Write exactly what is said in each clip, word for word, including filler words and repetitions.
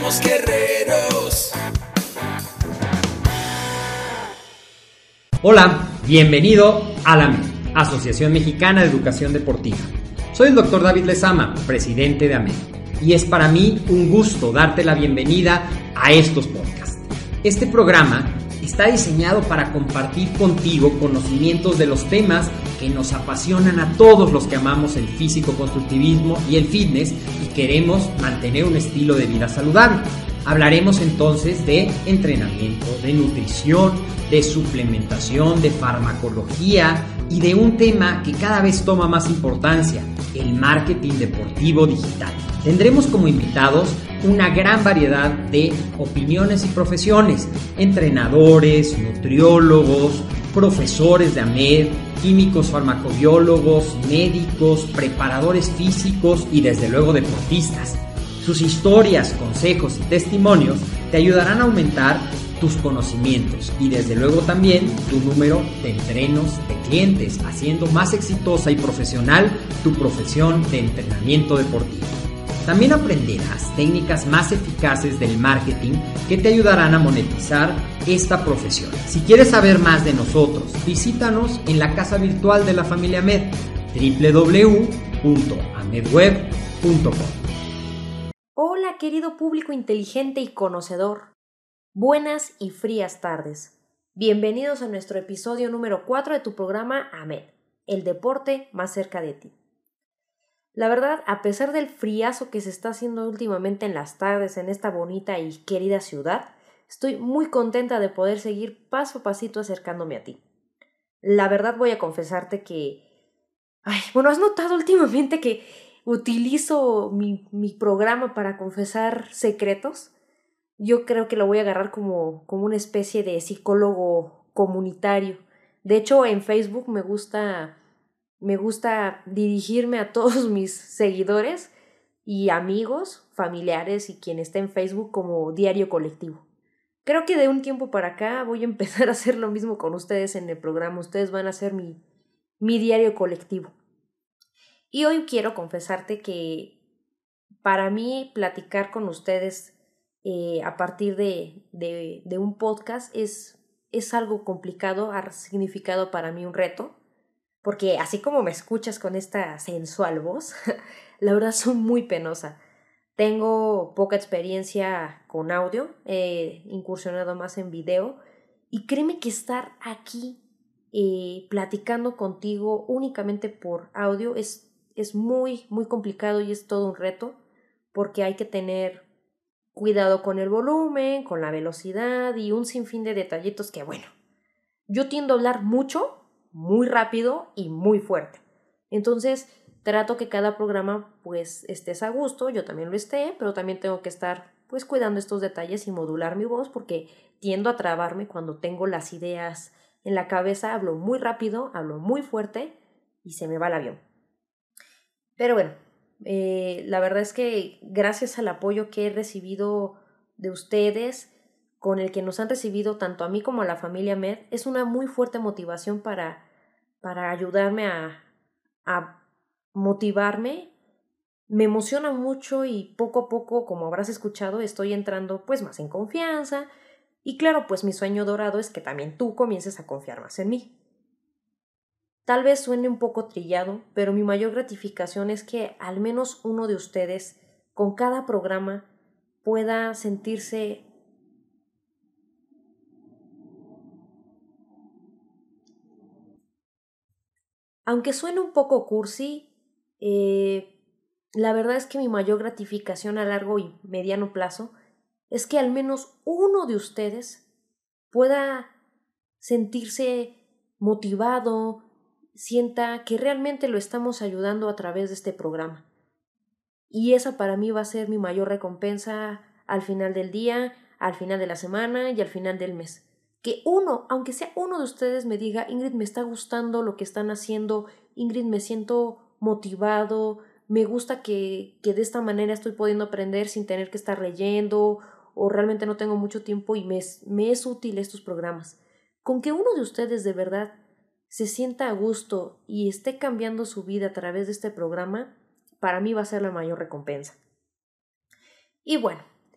somos guerreros. Hola, bienvenido a la A M E D, Asociación Mexicana de Educación Deportiva. Soy el doctor David Lezama, presidente de A M E D, y es para mí un gusto darte la bienvenida a estos podcasts. Este programa está diseñado para compartir contigo conocimientos de los temas que nos apasionan a todos los que amamos el físico-constructivismo y el fitness y queremos mantener un estilo de vida saludable. Hablaremos entonces de entrenamiento, de nutrición, de suplementación, de farmacología y de un tema que cada vez toma más importancia, el marketing deportivo digital. Tendremos como invitados una gran variedad de opiniones y profesiones, entrenadores, nutriólogos, profesores de A M E D, químicos farmacobiólogos, médicos, preparadores físicos y desde luego deportistas. Sus historias, consejos y testimonios te ayudarán a aumentar tus conocimientos y desde luego también tu número de entrenos de clientes, haciendo más exitosa y profesional tu profesión de entrenamiento deportivo. También aprenderás técnicas más eficaces del marketing que te ayudarán a monetizar esta profesión. Si quieres saber más de nosotros, visítanos en la casa virtual de la familia A M E D, doble u doble u doble u punto amedweb punto com. Hola, querido público inteligente y conocedor. Buenas y frías tardes. Bienvenidos a nuestro episodio número cuatro de tu programa A M E D, el deporte más cerca de ti. La verdad, a pesar del friazo que se está haciendo últimamente en las tardes en esta bonita y querida ciudad, estoy muy contenta de poder seguir paso a pasito acercándome a ti. La verdad voy a confesarte que... Ay, bueno, ¿has notado últimamente que utilizo mi, mi programa para confesar secretos? Yo creo que lo voy a agarrar como, como una especie de psicólogo comunitario. De hecho, en Facebook me gusta, me gusta dirigirme a todos mis seguidores y amigos, familiares y quien esté en Facebook como diario colectivo. Creo que de un tiempo para acá voy a empezar a hacer lo mismo con ustedes en el programa. Ustedes van a ser mi, mi diario colectivo. Y hoy quiero confesarte que para mí platicar con ustedes eh, a partir de, de, de un podcast es, es algo complicado, ha significado para mí un reto, porque así como me escuchas con esta sensual voz, la verdad soy muy penosa. Tengo poca experiencia con audio, he incursionado más en video y créeme que estar aquí eh, platicando contigo únicamente por audio es Es muy, muy complicado y es todo un reto porque hay que tener cuidado con el volumen, con la velocidad y un sinfín de detallitos que, bueno, yo tiendo a hablar mucho, muy rápido y muy fuerte. Entonces, trato que cada programa, pues, estés a gusto, yo también lo esté, pero también tengo que estar, pues, cuidando estos detalles y modular mi voz porque tiendo a trabarme cuando tengo las ideas en la cabeza, hablo muy rápido, hablo muy fuerte y se me va el avión. Pero bueno, eh, la verdad es que gracias al apoyo que he recibido de ustedes, con el que nos han recibido tanto a mí como a la familia A M E D, es una muy fuerte motivación para, para ayudarme a, a motivarme. Me emociona mucho y poco a poco, como habrás escuchado, estoy entrando pues más en confianza. Y claro, pues mi sueño dorado es que también tú comiences a confiar más en mí. Tal vez suene un poco trillado, pero mi mayor gratificación es que al menos uno de ustedes, con cada programa, pueda sentirse aunque suene un poco cursi, eh, la verdad es que mi mayor gratificación a largo y mediano plazo es que al menos uno de ustedes pueda sentirse motivado, sienta que realmente lo estamos ayudando a través de este programa. Y esa para mí va a ser mi mayor recompensa al final del día, al final de la semana y al final del mes. Que uno, aunque sea uno de ustedes me diga, Ingrid, me está gustando lo que están haciendo, Ingrid, me siento motivado, me gusta que, que de esta manera estoy pudiendo aprender sin tener que estar leyendo o realmente no tengo mucho tiempo y me es, me es útil estos programas. Con que uno de ustedes de verdad se sienta a gusto y esté cambiando su vida a través de este programa, para mí va a ser la mayor recompensa. Y bueno,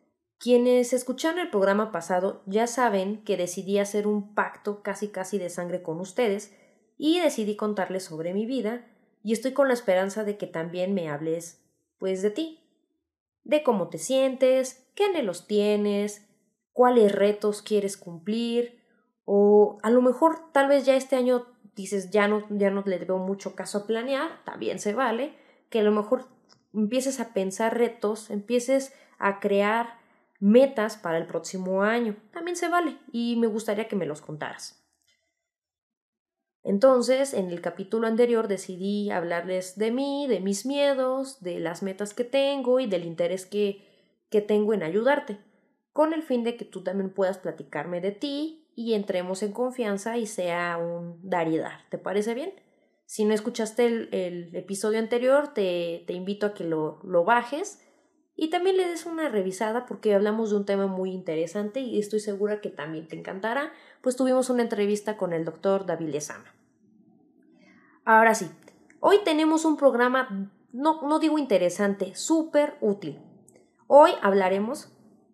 Quienes escucharon el programa pasado ya saben que decidí hacer un pacto casi casi de sangre con ustedes y decidí contarles sobre mi vida y estoy con la esperanza de que también me hables, pues, de ti, de cómo te sientes, qué anhelos tienes, cuáles retos quieres cumplir o a lo mejor tal vez ya este año dices ya no, ya no le veo mucho caso a planear, también se vale, que a lo mejor empieces a pensar retos, empieces a crear metas para el próximo año. También se vale y me gustaría que me los contaras. Entonces, en el capítulo anterior decidí hablarles de mí, de mis miedos, de las metas que tengo y del interés que, que tengo en ayudarte, con el fin de que tú también puedas platicarme de ti y entremos en confianza y sea un dar y dar. ¿Te parece bien? Si no escuchaste el, el episodio anterior, te, te invito a que lo, lo bajes y también le des una revisada porque hablamos de un tema muy interesante y estoy segura que también te encantará, pues tuvimos una entrevista con el doctor David Lezama. Ahora sí, hoy tenemos un programa, no, no digo interesante, súper útil. Hoy hablaremos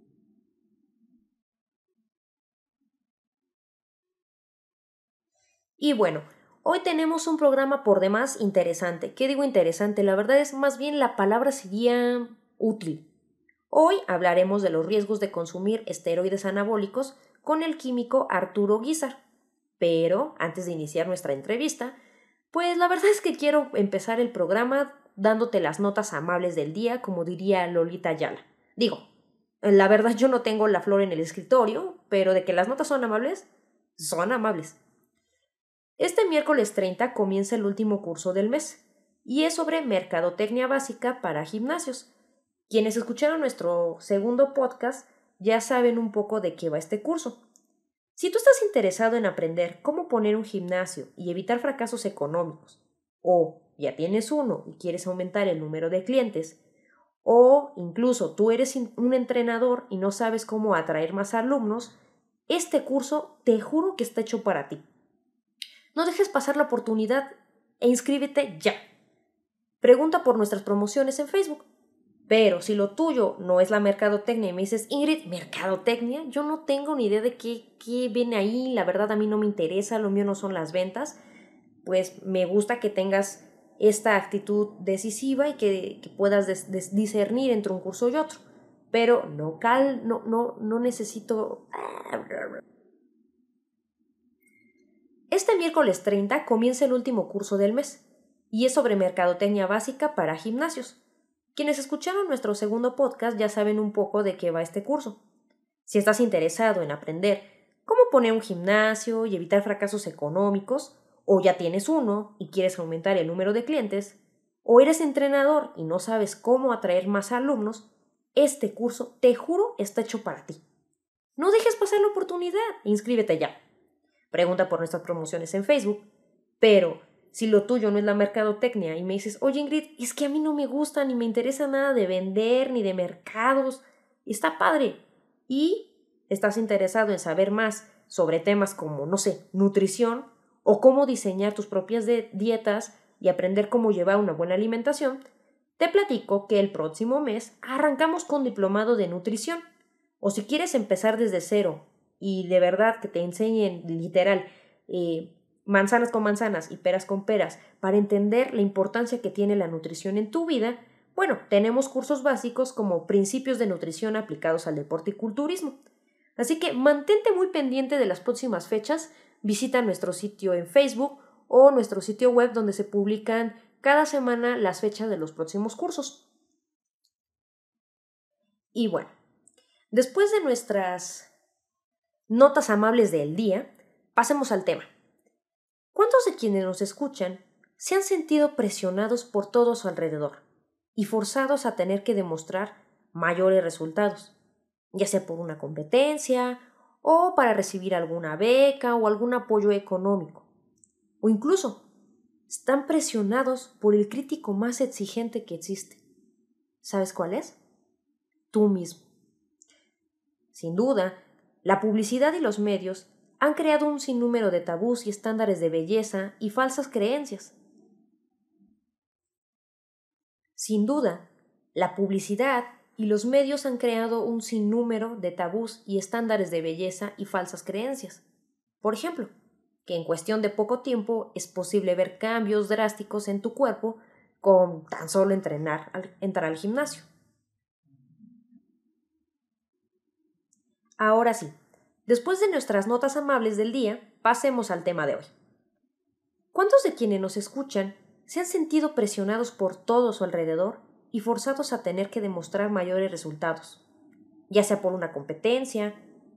y bueno, hoy tenemos un programa por demás interesante. ¿Qué digo interesante? La verdad es más bien la palabra sería útil. Hoy hablaremos de los riesgos de consumir esteroides anabólicos con el químico Arturo Guízar. Pero, antes de iniciar nuestra entrevista, pues la verdad es que quiero empezar el programa dándote las notas amables del día, como diría Lolita Ayala. Digo, la verdad yo no tengo la flor en el escritorio, pero de que las notas son amables, son amables. Este miércoles treinta comienza el último curso del mes, y es sobre mercadotecnia básica para gimnasios. Quienes escucharon nuestro segundo podcast ya saben un poco de qué va este curso. Si tú estás interesado en aprender cómo poner un gimnasio y evitar fracasos económicos, o ya tienes uno y quieres aumentar el número de clientes, o incluso tú eres un entrenador y no sabes cómo atraer más alumnos, este curso te juro que está hecho para ti. No dejes pasar la oportunidad e inscríbete ya. Pregunta por nuestras promociones en Facebook. Pero si lo tuyo no es la mercadotecnia y me dices, Ingrid, ¿mercadotecnia? Yo no tengo ni idea de qué, qué viene ahí, la verdad a mí no me interesa, lo mío no son las ventas, pues me gusta que tengas esta actitud decisiva y que, que puedas des, des, discernir entre un curso y otro. Pero no, cal, no, no, no necesito... Este miércoles treinta comienza el último curso del mes y es sobre mercadotecnia básica para gimnasios. Quienes escucharon nuestro segundo podcast ya saben un poco de qué va este curso. Si estás interesado en aprender cómo poner un gimnasio y evitar fracasos económicos, o ya tienes uno y quieres aumentar el número de clientes, o eres entrenador y no sabes cómo atraer más alumnos, este curso, te juro, está hecho para ti. No dejes pasar la oportunidad, inscríbete ya. Pregunta por nuestras promociones en Facebook, pero si lo tuyo no es la mercadotecnia y me dices, oye Ingrid, es que a mí no me gusta ni me interesa nada de vender ni de mercados, está padre. Y estás interesado en saber más sobre temas como, no sé, nutrición o cómo diseñar tus propias de- dietas y aprender cómo llevar una buena alimentación, te platico que el próximo mes arrancamos con diplomado de nutrición. O si quieres empezar desde cero y de verdad que te enseñen literal eh, manzanas con manzanas y peras con peras para entender la importancia que tiene la nutrición en tu vida, bueno, tenemos cursos básicos como principios de nutrición aplicados al deporte y culturismo. Así que mantente muy pendiente de las próximas fechas, visita nuestro sitio en Facebook o nuestro sitio web donde se publican cada semana las fechas de los próximos cursos. Y bueno, después de nuestras notas amables del día, pasemos al tema. ¿Cuántos de quienes nos escuchan se han sentido presionados por todo su alrededor y forzados a tener que demostrar mayores resultados, ya sea por una competencia o para recibir alguna beca o algún apoyo económico? O incluso están presionados por el crítico más exigente que existe. ¿Sabes cuál es? Tú mismo. Sin duda, la publicidad y los medios han creado un sinnúmero de tabús y estándares de belleza y falsas creencias. Sin duda, la publicidad y los medios han creado un sinnúmero de tabús y estándares de belleza y falsas creencias. Por ejemplo, que en cuestión de poco tiempo es posible ver cambios drásticos en tu cuerpo con tan solo entrenar al, entrar al gimnasio. Ahora sí, después de nuestras notas amables del día, pasemos al tema de hoy. ¿Cuántos de quienes nos escuchan se han sentido presionados por todo su alrededor y forzados a tener que demostrar mayores resultados, ya sea por una competencia?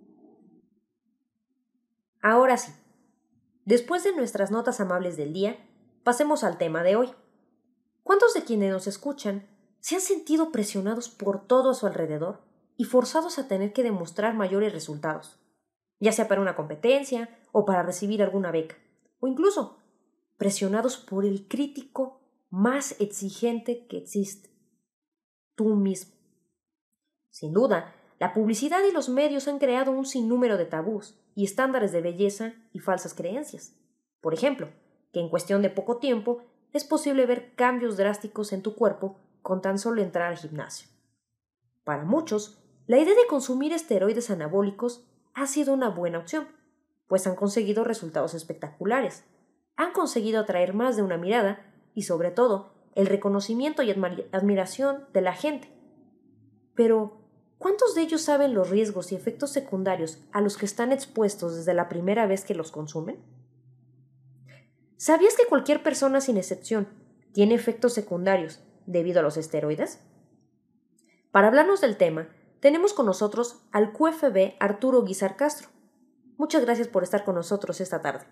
Ahora sí, después de nuestras notas amables del día, pasemos al tema de hoy. ¿Cuántos de quienes nos escuchan se han sentido presionados por todo a su alrededor y forzados a tener que demostrar mayores resultados, ya sea para una competencia o para recibir alguna beca, o incluso presionados por el crítico más exigente que existe, tú mismo? Sin duda, la publicidad y los medios han creado un sinnúmero de tabús y estándares de belleza y falsas creencias. Por ejemplo, que en cuestión de poco tiempo es posible ver cambios drásticos en tu cuerpo con tan solo entrar al gimnasio. Para muchos, la idea de consumir esteroides anabólicos ha sido una buena opción, pues han conseguido resultados espectaculares, han conseguido atraer más de una mirada y, sobre todo, el reconocimiento y admira- admiración de la gente. Pero, ¿cuántos de ellos saben los riesgos y efectos secundarios a los que están expuestos desde la primera vez que los consumen? ¿Sabías que cualquier persona, sin excepción, tiene efectos secundarios debido a los esteroides? Para hablarnos del tema, tenemos con nosotros al Q F B Arturo Guízar Castro. Muchas gracias por estar con nosotros esta tarde.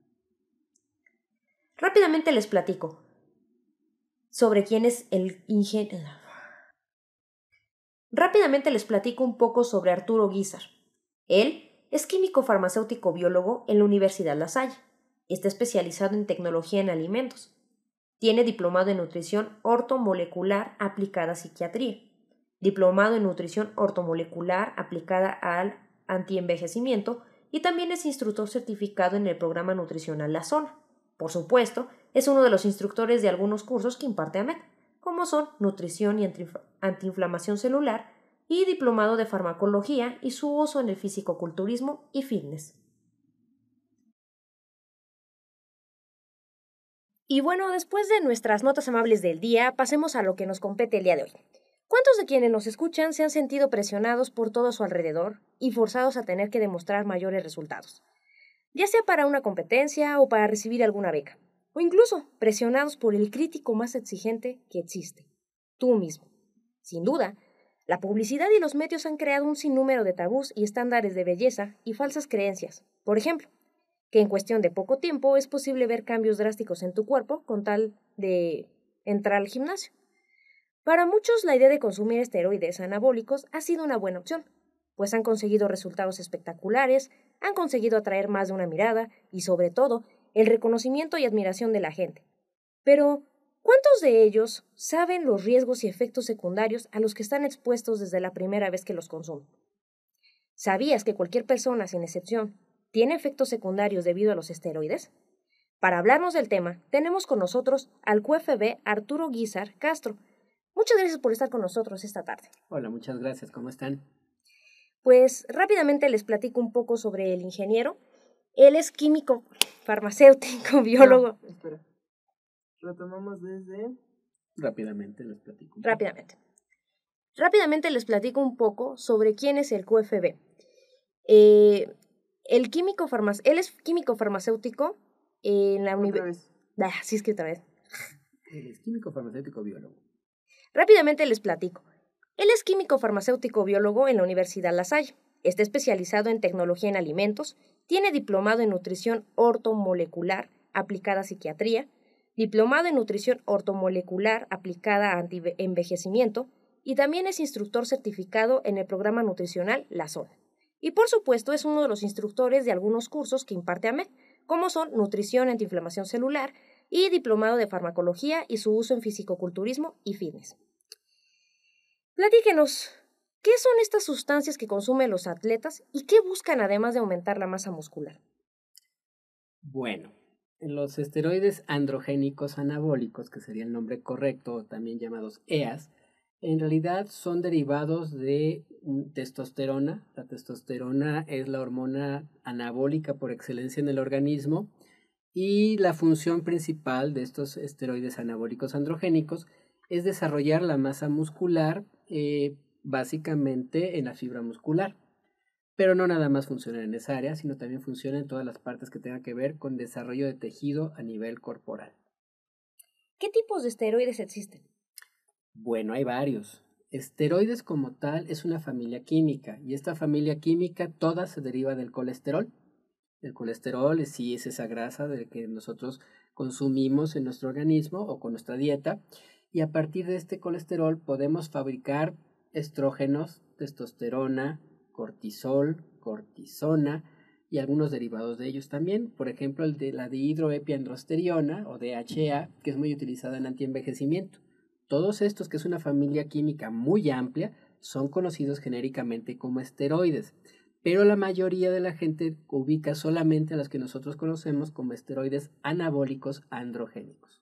Rápidamente les platico sobre quién es el ingeniero. Rápidamente les platico un poco sobre Arturo Guízar. Él es químico farmacéutico biólogo en la Universidad La Salle. Está especializado en tecnología en alimentos. Tiene diplomado en nutrición ortomolecular aplicada a psiquiatría, diplomado en nutrición ortomolecular aplicada al antienvejecimiento y también es instructor certificado en el programa nutricional La Zona. Por supuesto, es uno de los instructores de algunos cursos que imparte AMED, como son nutrición y antiinflamación celular y diplomado de farmacología y su uso en el fisicoculturismo y fitness. Y bueno, después de nuestras notas amables del día, pasemos a lo que nos compete el día de hoy. ¿Cuántos de quienes nos escuchan se han sentido presionados por todo a su alrededor y forzados a tener que demostrar mayores resultados, ya sea para una competencia o para recibir alguna beca, o incluso presionados por el crítico más exigente que existe, tú mismo? Sin duda, la publicidad y los medios han creado un sinnúmero de tabús y estándares de belleza y falsas creencias. Por ejemplo, que en cuestión de poco tiempo es posible ver cambios drásticos en tu cuerpo con tal de entrar al gimnasio. Para muchos, la idea de consumir esteroides anabólicos ha sido una buena opción, pues han conseguido resultados espectaculares, han conseguido atraer más de una mirada y, sobre todo, el reconocimiento y admiración de la gente. Pero, ¿cuántos de ellos saben los riesgos y efectos secundarios a los que están expuestos desde la primera vez que los consumen? ¿Sabías que cualquier persona, sin excepción, tiene efectos secundarios debido a los esteroides? Para hablarnos del tema, tenemos con nosotros al Q F B Arturo Guízar Castro. Muchas gracias por estar con nosotros esta tarde. Hola, muchas gracias. ¿Cómo están? Pues rápidamente les platico un poco sobre el ingeniero. Él es químico farmacéutico, biólogo. No, espera. Retomamos desde... Rápidamente les platico. Rápidamente. Rápidamente les platico un poco sobre quién es el Q F B. Eh, el químico farmac- Él es químico farmacéutico en la universidad. Ah, sí, es que otra vez. Él es químico farmacéutico biólogo. Rápidamente les platico. Él es químico farmacéutico biólogo en la Universidad La Salle. Está especializado en tecnología en alimentos, tiene diplomado en nutrición ortomolecular aplicada a psiquiatría, diplomado en nutrición ortomolecular aplicada a antienvejecimiento y también es instructor certificado en el programa nutricional La Zona. Y por supuesto es uno de los instructores de algunos cursos que imparte AMED, como son nutrición antiinflamación celular y diplomado de farmacología y su uso en fisicoculturismo y fitness. Platíquenos, ¿qué son estas sustancias que consumen los atletas y qué buscan además de aumentar la masa muscular? Bueno, los esteroides androgénicos anabólicos, que sería el nombre correcto, también llamados E A S, En realidad son derivados de testosterona. La testosterona es la hormona anabólica por excelencia en el organismo y la función principal de estos esteroides anabólicos androgénicos es desarrollar la masa muscular eh, básicamente en la fibra muscular. Pero no nada más funciona en esa área, sino también funciona en todas las partes que tengan que ver con desarrollo de tejido a nivel corporal. ¿Qué tipos de esteroides existen? Bueno, hay varios. Esteroides como tal es una familia química y esta familia química toda se deriva del colesterol. El colesterol sí es esa grasa de que nosotros consumimos en nuestro organismo o con nuestra dieta y a partir de este colesterol podemos fabricar estrógenos, testosterona, cortisol, cortisona y algunos derivados de ellos también, por ejemplo el de la dihidroepiandrosterona o D H A, que es muy utilizada en antienvejecimiento. Todos estos, que es una familia química muy amplia, son conocidos genéricamente como esteroides, pero la mayoría de la gente ubica solamente a los que nosotros conocemos como esteroides anabólicos androgénicos.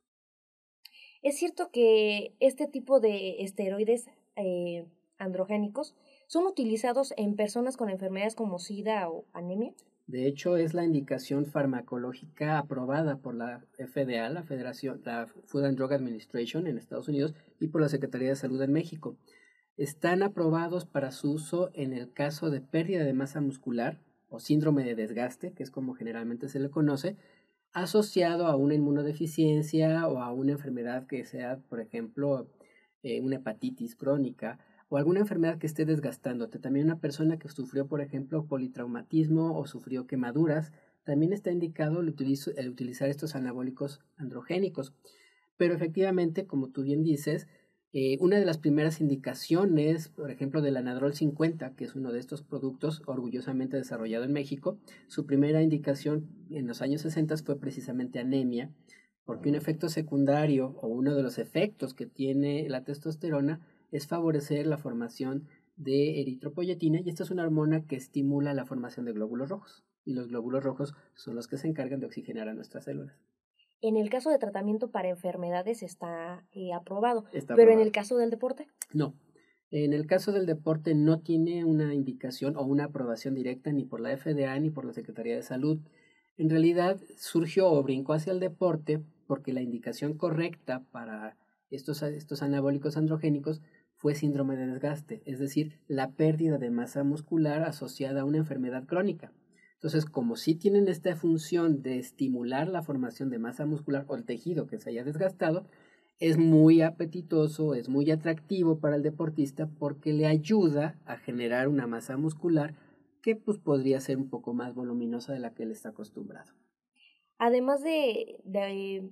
¿Es cierto que este tipo de esteroides eh, androgénicos son utilizados en personas con enfermedades como SIDA o anemia? De hecho, es la indicación farmacológica aprobada por la F D A, la Federación, la Food and Drug Administration en Estados Unidos y por la Secretaría de Salud en México. Están aprobados para su uso en el caso de pérdida de masa muscular o síndrome de desgaste, que es como generalmente se le conoce, asociado a una inmunodeficiencia o a una enfermedad que sea, por ejemplo, eh, una hepatitis crónica o alguna enfermedad que esté desgastándote. También una persona que sufrió, por ejemplo, politraumatismo o sufrió quemaduras, también está indicado el, utilizo, el utilizar estos anabólicos androgénicos. Pero efectivamente, como tú bien dices, eh, una de las primeras indicaciones, por ejemplo, del Anadrol cincuenta, que es uno de estos productos orgullosamente desarrollado en México, su primera indicación en los años sesenta fue precisamente anemia, porque un efecto secundario o uno de los efectos que tiene la testosterona es favorecer la formación de eritropoyetina y esta es una hormona que estimula la formación de glóbulos rojos y los glóbulos rojos son los que se encargan de oxigenar a nuestras células. En el caso de tratamiento para enfermedades está eh, aprobado, está pero aprobado. en el caso del deporte? No. En el caso del deporte no tiene una indicación o una aprobación directa ni por la F D A ni por la Secretaría de Salud. En realidad surgió o brincó hacia el deporte porque la indicación correcta para estos, estos anabólicos androgénicos fue síndrome de desgaste, es decir, la pérdida de masa muscular asociada a una enfermedad crónica. Entonces, como sí tienen esta función de estimular la formación de masa muscular o el tejido que se haya desgastado, es muy apetitoso, es muy atractivo para el deportista porque le ayuda a generar una masa muscular que pues, podría ser un poco más voluminosa de la que él está acostumbrado. Además de, de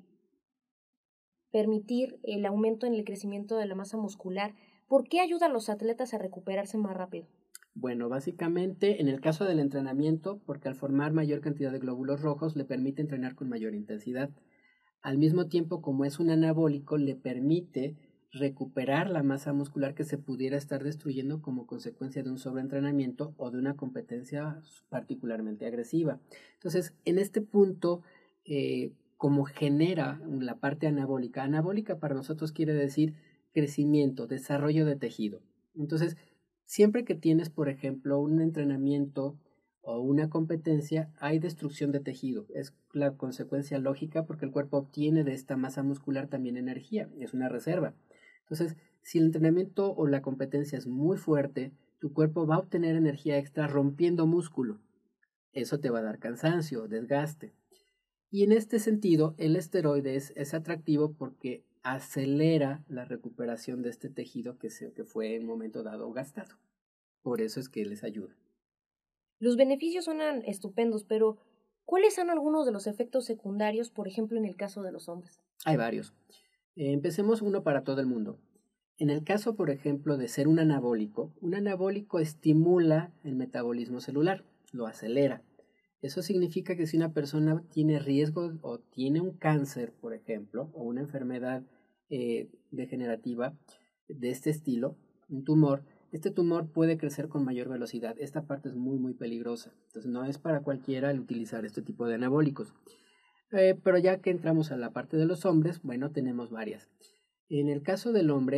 permitir el aumento en el crecimiento de la masa muscular, ¿por qué ayuda a los atletas a recuperarse más rápido? Bueno, básicamente en el caso del entrenamiento, porque al formar mayor cantidad de glóbulos rojos le permite entrenar con mayor intensidad. Al mismo tiempo, como es un anabólico, le permite recuperar la masa muscular que se pudiera estar destruyendo como consecuencia de un sobreentrenamiento o de una competencia particularmente agresiva. Entonces, en este punto, eh, como genera la parte anabólica, anabólica para nosotros quiere decir crecimiento, desarrollo de tejido. Entonces, siempre que tienes, por ejemplo, un entrenamiento o una competencia, hay destrucción de tejido. Es la consecuencia lógica porque el cuerpo obtiene de esta masa muscular también energía, es una reserva. Entonces, si el entrenamiento o la competencia es muy fuerte, tu cuerpo va a obtener energía extra rompiendo músculo. Eso te va a dar cansancio, desgaste. Y en este sentido, el esteroide es, es atractivo porque acelera la recuperación de este tejido que, se, que fue en un momento dado gastado. Por eso es que les ayuda. Los beneficios suenan estupendos, pero ¿cuáles son algunos de los efectos secundarios, por ejemplo, en el caso de los hombres? Hay varios. Eh, empecemos uno para todo el mundo. En el caso, por ejemplo, de ser un anabólico, un anabólico estimula el metabolismo celular, lo acelera. Eso significa que si una persona tiene riesgo o tiene un cáncer, por ejemplo, o una enfermedad eh, degenerativa de este estilo, un tumor, este tumor puede crecer con mayor velocidad. Esta parte es muy, muy peligrosa. Entonces no es para cualquiera el utilizar este tipo de anabólicos. Eh, pero ya que entramos a la parte de los hombres, bueno, tenemos varias. En el caso del hombre,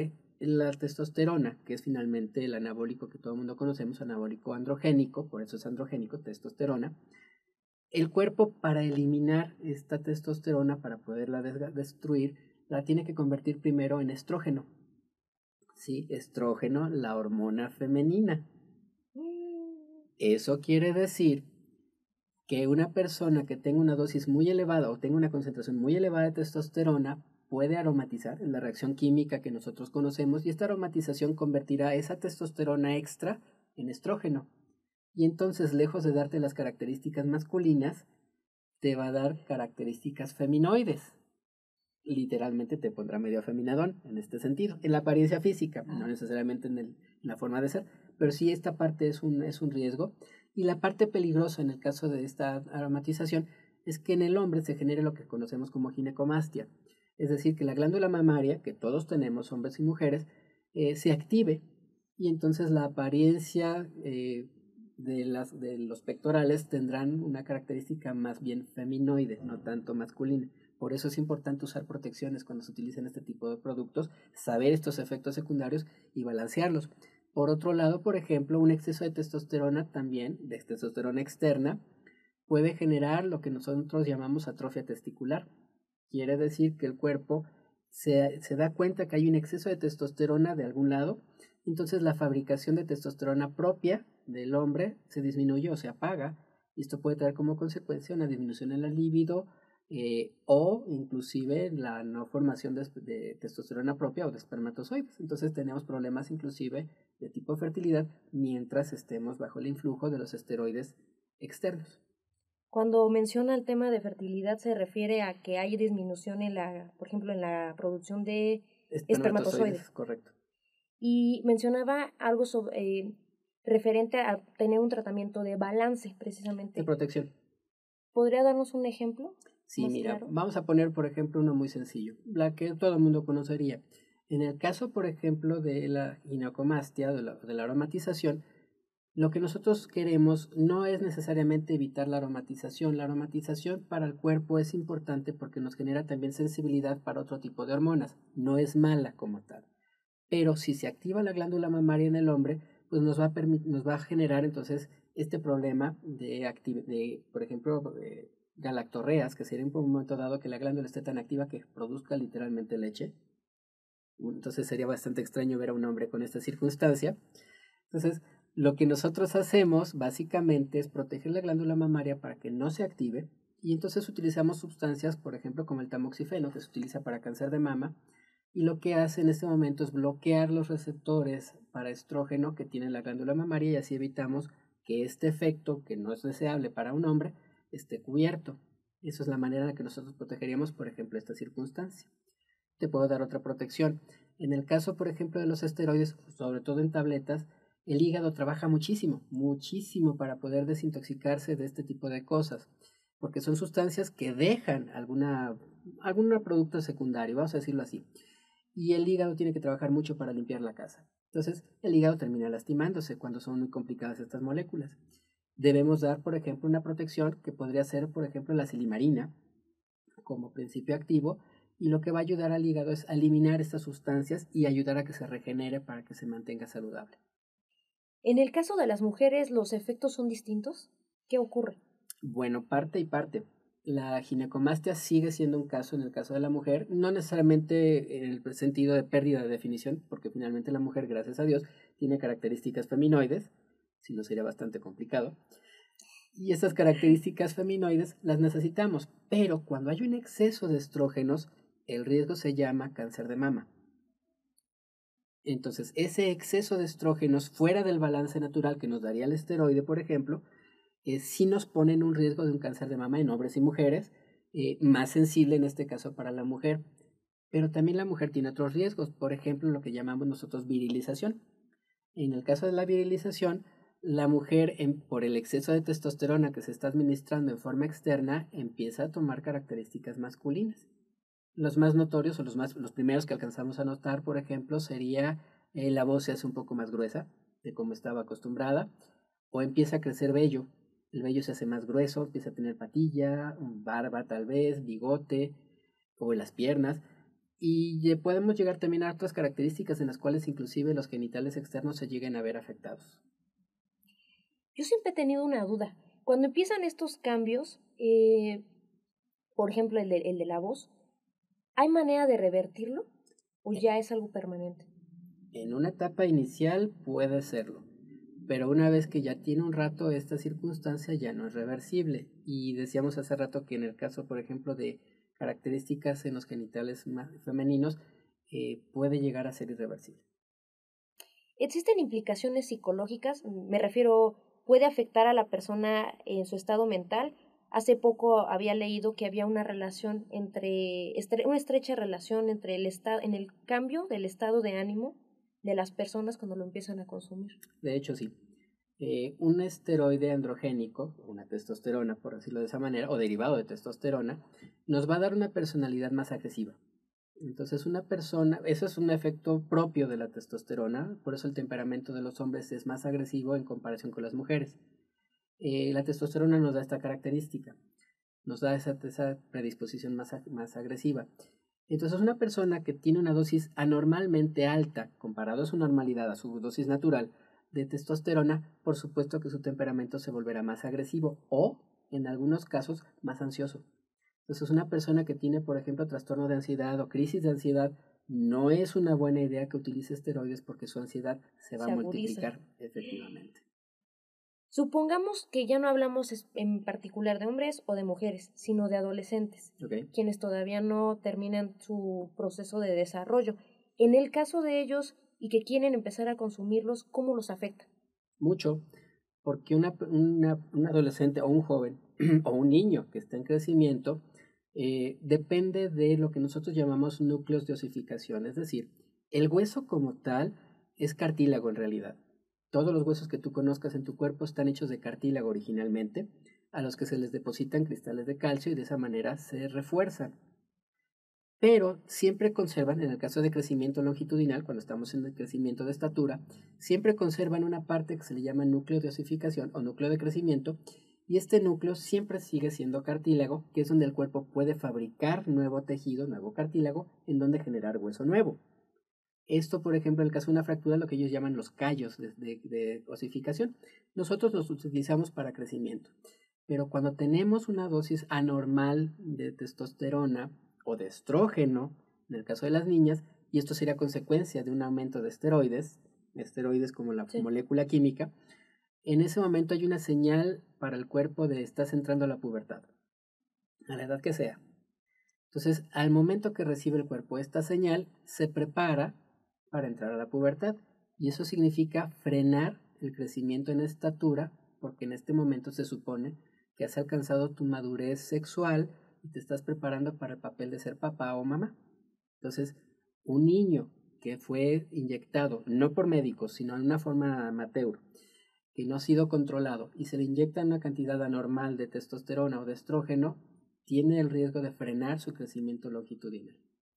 la testosterona, que es finalmente el anabólico que todo el mundo conocemos, anabólico androgénico, por eso es androgénico, testosterona. El cuerpo, para eliminar esta testosterona, para poderla destruir, la tiene que convertir primero en estrógeno. Sí, estrógeno, la hormona femenina. Eso quiere decir que una persona que tenga una dosis muy elevada o tenga una concentración muy elevada de testosterona puede aromatizar en la reacción química que nosotros conocemos, y esta aromatización convertirá esa testosterona extra en estrógeno. Y entonces, lejos de darte las características masculinas, te va a dar características feminoides. Literalmente te pondrá medio afeminadón en este sentido, en la apariencia física, no necesariamente en, el, en la forma de ser, pero sí esta parte es un, es un riesgo. Y la parte peligrosa en el caso de esta aromatización es que en el hombre se genere lo que conocemos como ginecomastia, es decir, que la glándula mamaria, que todos tenemos, hombres y mujeres, eh, se active, y entonces la apariencia eh, de, las, de los pectorales tendrán una característica más bien feminoide, no tanto masculina. Por eso es importante usar protecciones cuando se utilizan este tipo de productos, saber estos efectos secundarios y balancearlos. Por otro lado, por ejemplo, un exceso de testosterona también, de testosterona externa, puede generar lo que nosotros llamamos atrofia testicular. Quiere decir que el cuerpo se, se da cuenta que hay un exceso de testosterona de algún lado, entonces la fabricación de testosterona propia del hombre se disminuye o se apaga, y esto puede traer como consecuencia una disminución en la libido, eh, o inclusive la no formación de, de testosterona propia o de espermatozoides. Entonces tenemos problemas inclusive de tipo fertilidad mientras estemos bajo el influjo de los esteroides externos. Cuando menciona el tema de fertilidad, se refiere a que hay disminución en la, por ejemplo, en la producción de espermatozoides. espermatozoides. Correcto. Y mencionaba algo sobre, eh, referente a tener un tratamiento de balance, precisamente. De protección. ¿Podría darnos un ejemplo? Sí, mira, claro? Vamos a poner, por ejemplo, uno muy sencillo, la que todo el mundo conocería. En el caso, por ejemplo, de la ginecomastia, de la, de la aromatización, lo que nosotros queremos no es necesariamente evitar la aromatización. La aromatización para el cuerpo es importante porque nos genera también sensibilidad para otro tipo de hormonas. No es mala como tal. Pero si se activa la glándula mamaria en el hombre, pues nos va a, permit- nos va a generar entonces este problema de, activ- de por ejemplo, de galactorreas, que sería en un momento dado que la glándula esté tan activa que produzca literalmente leche. Entonces sería bastante extraño ver a un hombre con esta circunstancia. Entonces, lo que nosotros hacemos básicamente es proteger la glándula mamaria para que no se active, y entonces utilizamos sustancias, por ejemplo, como el tamoxifeno, que se utiliza para cáncer de mama, y lo que hace en este momento es bloquear los receptores para estrógeno que tiene la glándula mamaria, y así evitamos que este efecto, que no es deseable para un hombre, esté cubierto. Esa es la manera en la que nosotros protegeríamos, por ejemplo, esta circunstancia. Te puedo dar otra protección. En el caso, por ejemplo, de los esteroides, sobre todo en tabletas, el hígado trabaja muchísimo, muchísimo para poder desintoxicarse de este tipo de cosas, porque son sustancias que dejan alguna, algún producto secundario, vamos a decirlo así, y el hígado tiene que trabajar mucho para limpiar la casa. Entonces, el hígado termina lastimándose cuando son muy complicadas estas moléculas. Debemos dar, por ejemplo, una protección que podría ser, por ejemplo, la silimarina como principio activo, y lo que va a ayudar al hígado es a eliminar estas sustancias y ayudar a que se regenere para que se mantenga saludable. En el caso de las mujeres, ¿los efectos son distintos? ¿Qué ocurre? Bueno, parte y parte. La ginecomastia sigue siendo un caso en el caso de la mujer, no necesariamente en el sentido de pérdida de definición, porque finalmente la mujer, gracias a Dios, tiene características feminoides, si no sería bastante complicado. Y esas características feminoides las necesitamos, pero cuando hay un exceso de estrógenos, el riesgo se llama cáncer de mama. Entonces, ese exceso de estrógenos fuera del balance natural que nos daría el esteroide, por ejemplo, eh, sí nos pone en un riesgo de un cáncer de mama en hombres y mujeres, eh, más sensible en este caso para la mujer. Pero también la mujer tiene otros riesgos, por ejemplo, lo que llamamos nosotros virilización. En el caso de la virilización, la mujer, en, por el exceso de testosterona que se está administrando en forma externa, empieza a tomar características masculinas. Los más notorios o los, más, los primeros que alcanzamos a notar, por ejemplo, sería eh, la voz se hace un poco más gruesa de como estaba acostumbrada, o empieza a crecer vello. El vello se hace más grueso, empieza a tener patilla, barba tal vez, bigote, o en las piernas, Y podemos llegar también a otras características en las cuales inclusive los genitales externos se lleguen a ver afectados. Yo siempre he tenido una duda. Cuando empiezan estos cambios, eh, por ejemplo el de, el de la voz, ¿hay manera de revertirlo o ya es algo permanente? En una etapa inicial puede serlo, pero una vez que ya tiene un rato esta circunstancia ya no es reversible. Y decíamos hace rato que en el caso, por ejemplo, de características en los genitales femeninos, eh, puede llegar a ser irreversible. ¿Existen implicaciones psicológicas? Me refiero, ¿puede afectar a la persona en su estado mental? Hace poco había leído que había una relación entre, estre, una estrecha relación entre el estado, en el cambio del estado de ánimo de las personas cuando lo empiezan a consumir. De hecho, sí. Eh, un esteroide androgénico, una testosterona, por decirlo de esa manera, o derivado de testosterona, nos va a dar una personalidad más agresiva. Entonces, una persona, eso es un efecto propio de la testosterona, por eso el temperamento de los hombres es más agresivo en comparación con las mujeres. Eh, la testosterona nos da esta característica, nos da esa, esa predisposición más, más agresiva. Entonces, una persona que tiene una dosis anormalmente alta, comparado a su normalidad, a su dosis natural, de testosterona, por supuesto que su temperamento se volverá más agresivo o, en algunos casos, más ansioso. Entonces, una persona que tiene, por ejemplo, trastorno de ansiedad o crisis de ansiedad, no es una buena idea que utilice esteroides porque su ansiedad se va se a multiplicar efectivamente. Supongamos que ya no hablamos en particular de hombres o de mujeres, sino de adolescentes, okay. quienes todavía no terminan su proceso de desarrollo. En el caso de ellos y que quieren empezar a consumirlos, ¿cómo los afecta? Mucho, porque una, una, un adolescente o un joven o un niño que está en crecimiento eh, depende de lo que nosotros llamamos núcleos de osificación, es decir, el hueso como tal es cartílago en realidad. Todos los huesos que tú conozcas en tu cuerpo están hechos de cartílago originalmente, a los que se les depositan cristales de calcio y de esa manera se refuerzan. Pero siempre conservan, en el caso de crecimiento longitudinal, cuando estamos en el crecimiento de estatura, siempre conservan una parte que se le llama núcleo de osificación o núcleo de crecimiento, y este núcleo siempre sigue siendo cartílago, que es donde el cuerpo puede fabricar nuevo tejido, nuevo cartílago, en donde generar hueso nuevo. Esto, por ejemplo, en el caso de una fractura, lo que ellos llaman los callos de, de, de osificación. Nosotros los utilizamos para crecimiento, pero cuando tenemos una dosis anormal de testosterona o de estrógeno, en el caso de las niñas, y esto sería consecuencia de un aumento de esteroides, esteroides como la sí. molécula química, en ese momento hay una señal para el cuerpo de estás entrando a la pubertad, a la edad que sea. Entonces, al momento que recibe el cuerpo esta señal, se prepara para entrar a la pubertad, y eso significa frenar el crecimiento en estatura, porque en este momento se supone que has alcanzado tu madurez sexual y te estás preparando para el papel de ser papá o mamá. Entonces, un niño que fue inyectado, no por médicos, sino en una forma amateur, que no ha sido controlado y se le inyecta una cantidad anormal de testosterona o de estrógeno, tiene el riesgo de frenar su crecimiento longitudinal.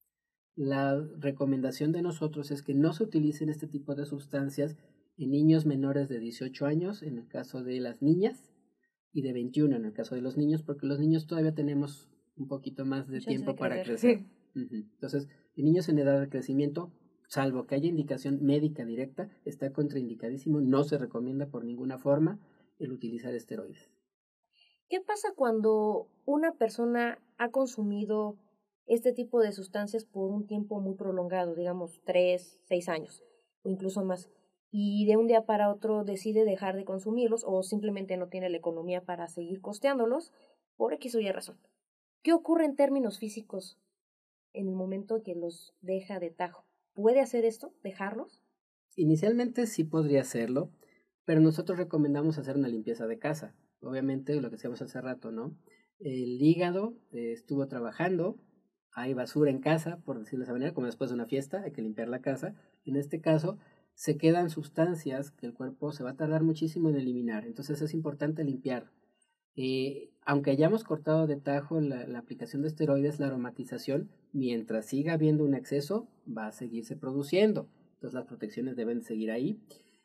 La recomendación de nosotros es que no se utilicen este tipo de sustancias en niños menores de dieciocho años, en el caso de las niñas, y de veintiuno en el caso de los niños, porque los niños todavía tenemos un poquito más de tiempo de para crecer. Uh-huh. Entonces, en niños en edad de crecimiento, salvo que haya indicación médica directa, está contraindicadísimo, no se recomienda por ninguna forma el utilizar esteroides. ¿Qué pasa cuando una persona ha consumido este tipo de sustancias por un tiempo muy prolongado, digamos tres, seis años o incluso más, y de un día para otro decide dejar de consumirlos o simplemente no tiene la economía para seguir costeándolos por X o Y razón? ¿Qué ocurre en términos físicos en el momento que los deja de tajo? ¿Puede hacer esto? ¿Dejarlos? Inicialmente sí podría hacerlo, pero nosotros recomendamos hacer una limpieza de casa. Obviamente lo que hacíamos hace rato, ¿no? El hígado eh, estuvo trabajando, hay basura en casa, por decirlo de esa manera, como después de una fiesta, hay que limpiar la casa. En este caso, se quedan sustancias que el cuerpo se va a tardar muchísimo en eliminar, entonces es importante limpiar. Eh, aunque hayamos cortado de tajo la, la aplicación de esteroides, la aromatización, mientras siga habiendo un exceso, va a seguirse produciendo. Entonces las protecciones deben seguir ahí.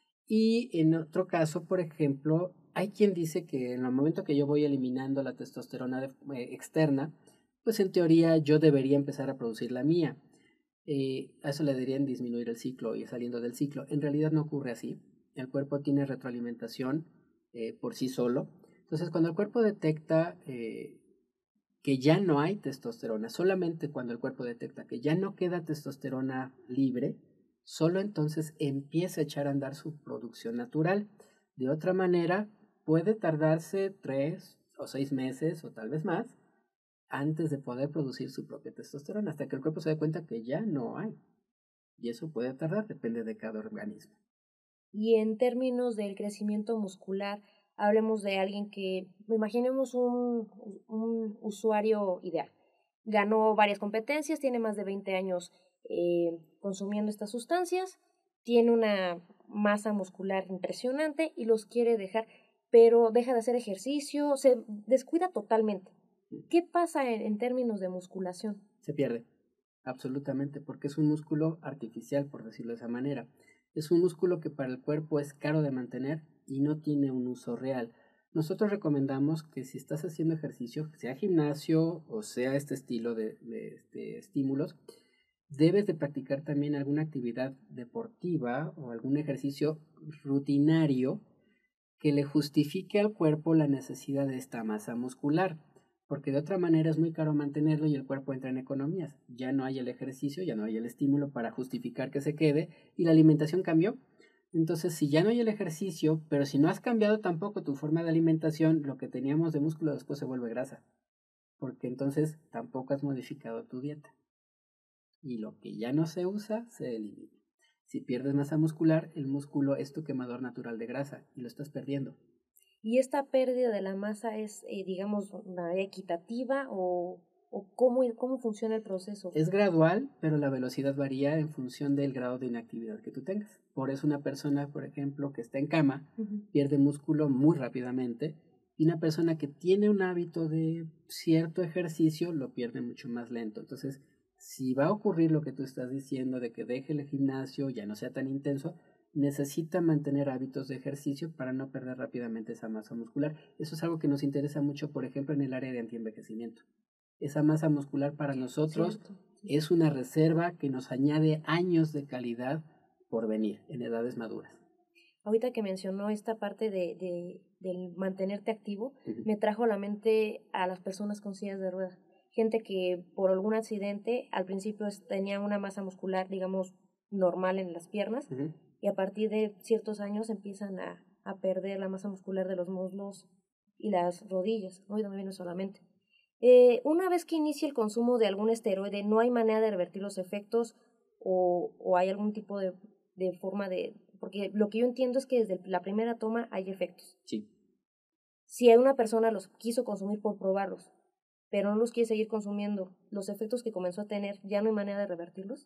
Y en otro caso, por ejemplo, hay quien dice que en el momento que yo voy eliminando la testosterona de, eh, externa, pues en teoría yo debería empezar a producir la mía. Eh, a eso le dirían disminuir el ciclo y saliendo del ciclo. En realidad no ocurre así. El cuerpo tiene retroalimentación eh, por sí solo. Entonces, cuando el cuerpo detecta eh, que ya no hay testosterona, solamente cuando el cuerpo detecta que ya no queda testosterona libre, solo entonces empieza a echar a andar su producción natural. De otra manera, puede tardarse tres o seis meses o tal vez más antes de poder producir su propia testosterona, hasta que el cuerpo se dé cuenta que ya no hay. Y eso puede tardar, depende de cada organismo. Y en términos del crecimiento muscular, hablemos de alguien que, imaginemos un, un usuario ideal. Ganó varias competencias, tiene más de veinte años eh, consumiendo estas sustancias, tiene una masa muscular impresionante y los quiere dejar, pero deja de hacer ejercicio, se descuida totalmente. ¿Qué pasa en, en términos de musculación? Se pierde, absolutamente, porque es un músculo artificial, por decirlo de esa manera. Es un músculo que para el cuerpo es caro de mantener y no tiene un uso real. Nosotros recomendamos que si estás haciendo ejercicio, sea gimnasio o sea este estilo de, de, de estímulos, debes de practicar también alguna actividad deportiva o algún ejercicio rutinario que le justifique al cuerpo la necesidad de esta masa muscular, porque de otra manera es muy caro mantenerlo y el cuerpo entra en economías. Ya no hay el ejercicio, ya no hay el estímulo para justificar que se quede y la alimentación cambió. Entonces, si ya no hay el ejercicio, pero si no has cambiado tampoco tu forma de alimentación, lo que teníamos de músculo después se vuelve grasa, porque entonces tampoco has modificado tu dieta. Y lo que ya no se usa, se elimina. Si pierdes masa muscular, el músculo es tu quemador natural de grasa y lo estás perdiendo. ¿Y esta pérdida de la masa es, eh, digamos, una equitativa o, o cómo, cómo funciona el proceso? Es gradual, pero la velocidad varía en función del grado de inactividad que tú tengas. Por eso una persona, por ejemplo, que está en cama, uh-huh. pierde músculo muy rápidamente, y una persona que tiene un hábito de cierto ejercicio lo pierde mucho más lento. Entonces, si va a ocurrir lo que tú estás diciendo de que deje el gimnasio, ya no sea tan intenso, necesita mantener hábitos de ejercicio para no perder rápidamente esa masa muscular. Eso es algo que nos interesa mucho, por ejemplo, en el área de antienvejecimiento. Esa masa muscular para nosotros Cierto. es una reserva que nos añade años de calidad por venir en edades maduras. Ahorita que mencionó esta parte de, de, del mantenerte activo, uh-huh. me trajo a la mente a las personas con sillas de ruedas. Gente que por algún accidente al principio tenía una masa muscular, digamos, normal en las piernas, uh-huh. y a partir de ciertos años empiezan a, a perder la masa muscular de los muslos y las rodillas, ¿no? Y también no solamente. Eh, una vez que inicia el consumo de algún esteroide, ¿no hay manera de revertir los efectos o, o hay algún tipo de, de forma de...? Porque lo que yo entiendo es que desde la primera toma hay efectos. Sí. Si una persona los quiso consumir por probarlos, pero no los quiere seguir consumiendo, ¿los efectos que comenzó a tener ya no hay manera de revertirlos?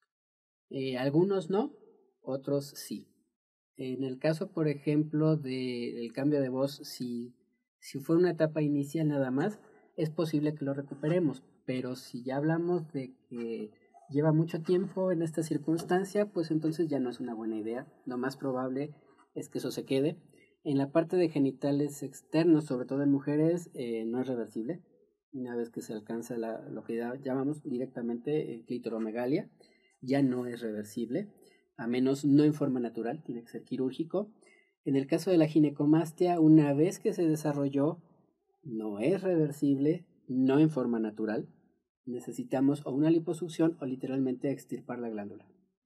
Eh, algunos no, otros sí. En el caso, por ejemplo, de, del cambio de voz, si, si fue una etapa inicial nada más, es posible que lo recuperemos, pero si ya hablamos de que lleva mucho tiempo en esta circunstancia, pues entonces ya no es una buena idea. Lo más probable es que eso se quede. En la parte de genitales externos, sobre todo en mujeres, eh, no es reversible. Una vez que se alcanza la, lo que ya llamamos directamente eh, clitoromegalia, ya no es reversible, a menos no en forma natural, tiene que ser quirúrgico. En el caso de la ginecomastia, una vez que se desarrolló, no es reversible, no en forma natural. Necesitamos o una liposucción o literalmente extirpar la glándula.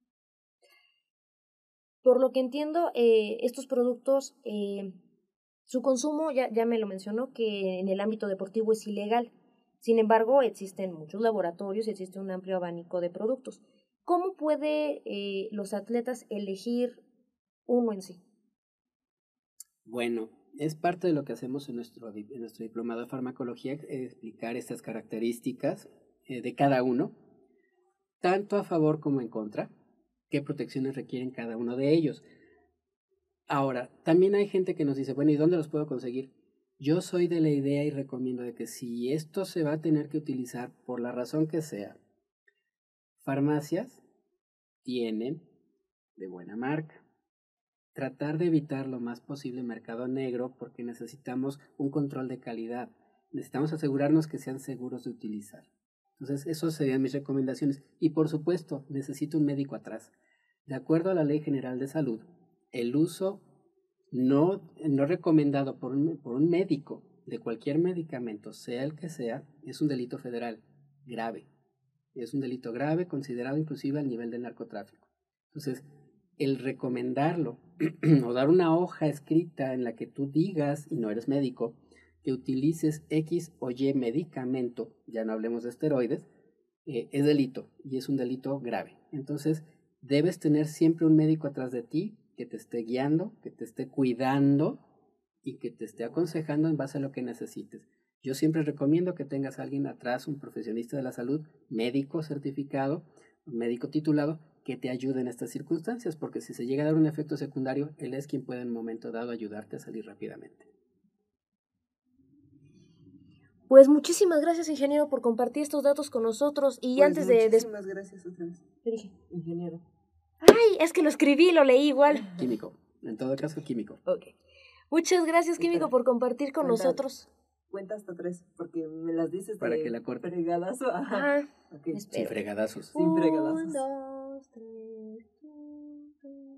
Por lo que entiendo, eh, estos productos, eh, su consumo, ya, ya me lo mencionó, que en el ámbito deportivo es ilegal. Sin embargo, existen muchos laboratorios y existe un amplio abanico de productos. ¿Cómo puede eh, los atletas elegir uno en sí? Bueno, es parte de lo que hacemos en nuestro, en nuestro diplomado de farmacología, explicar estas características eh, de cada uno, tanto a favor como en contra, qué protecciones requieren cada uno de ellos. Ahora, también hay gente que nos dice, bueno, ¿y dónde los puedo conseguir? Yo soy de la idea y recomiendo de que si esto se va a tener que utilizar por la razón que sea, farmacias tienen de buena marca. Tratar de evitar lo más posible mercado negro porque necesitamos un control de calidad. Necesitamos asegurarnos que sean seguros de utilizar. Entonces, esas serían mis recomendaciones. Y por supuesto, necesito un médico atrás. De acuerdo a la Ley General de Salud, el uso no, no recomendado por un, por un médico de cualquier medicamento, sea el que sea, es un delito federal grave. Es un delito grave, considerado inclusive al nivel del narcotráfico. Entonces, el recomendarlo o dar una hoja escrita en la que tú digas, y no eres médico, que utilices X o Y medicamento, ya no hablemos de esteroides, eh, es delito y es un delito grave. Entonces, debes tener siempre un médico atrás de ti que te esté guiando, que te esté cuidando y que te esté aconsejando en base a lo que necesites. Yo siempre recomiendo que tengas a alguien atrás, un profesionista de la salud, médico certificado, un médico titulado, que te ayude en estas circunstancias, porque si se llega a dar un efecto secundario, él es quien puede en un momento dado ayudarte a salir rápidamente. Pues muchísimas gracias, ingeniero, por compartir estos datos con nosotros. Y pues antes de... Muchísimas gracias otra vez. ¿Qué dije? Ingeniero. Ay, es que lo escribí, lo leí igual. Químico, en todo caso químico. Ok. Muchas gracias, Químico, por compartir con Cuenta- nosotros. Cuenta hasta tres, porque me las dices Para de que la corte. fregadazo. Ajá. Ajá. Ok. Espera. Sin fregadazos. Sin fregadazos. Un, dos, tres. tu, tu.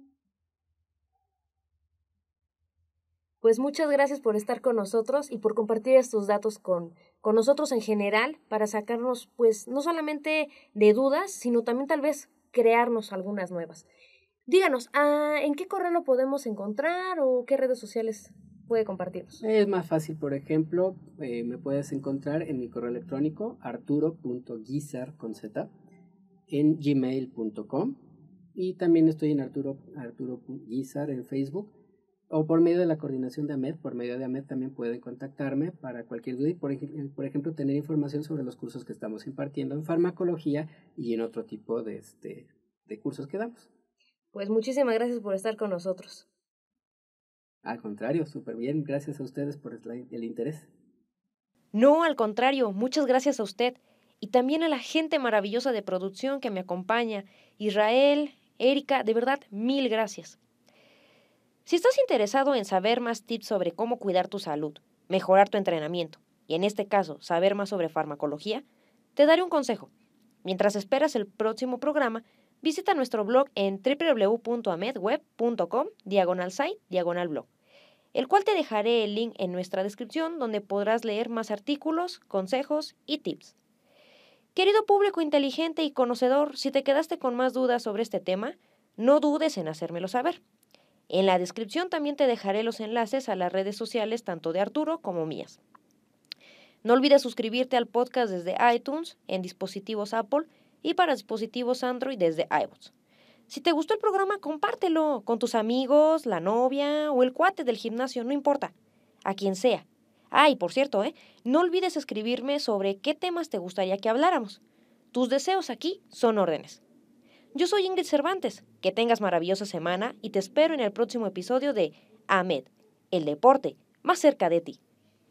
Pues muchas gracias por estar con nosotros y por compartir estos datos con, con nosotros en general para sacarnos, pues, no solamente de dudas, sino también tal vez crearnos algunas nuevas. Díganos, ah, ¿en qué correo lo podemos encontrar o qué redes sociales puede compartirnos? Es más fácil, por ejemplo, eh, me puedes encontrar en mi correo electrónico arturo punto guizar con z en gmail punto com y también estoy en Arturo, Arturo Guizar en Facebook o por medio de la coordinación de AMED. Por medio de AMED también pueden contactarme para cualquier duda y por, ej- por ejemplo tener información sobre los cursos que estamos impartiendo en farmacología y en otro tipo de, este, de cursos que damos. Pues muchísimas gracias por estar con nosotros. Al contrario, súper bien, gracias a ustedes por el, el interés. No, al contrario, muchas gracias a usted y también a la gente maravillosa de producción que me acompaña, Israel, Erika, de verdad, mil gracias. Si estás interesado en saber más tips sobre cómo cuidar tu salud, mejorar tu entrenamiento y en este caso saber más sobre farmacología, te daré un consejo. Mientras esperas el próximo programa, visita nuestro blog en w w w punto amedweb punto com diagonal site diagonal blog, el cual te dejaré el link en nuestra descripción donde podrás leer más artículos, consejos y tips. Querido público inteligente y conocedor, si te quedaste con más dudas sobre este tema, no dudes en hacérmelo saber. En la descripción también te dejaré los enlaces a las redes sociales tanto de Arturo como mías. No olvides suscribirte al podcast desde iTunes, en dispositivos Apple y para dispositivos Android desde iVoox. Si te gustó el programa, compártelo con tus amigos, la novia o el cuate del gimnasio, no importa, a quien sea. Ah, y por cierto, ¿eh? no olvides escribirme sobre qué temas te gustaría que habláramos. Tus deseos aquí son órdenes. Yo soy Ingrid Cervantes, que tengas maravillosa semana y te espero en el próximo episodio de AMED, el deporte más cerca de ti.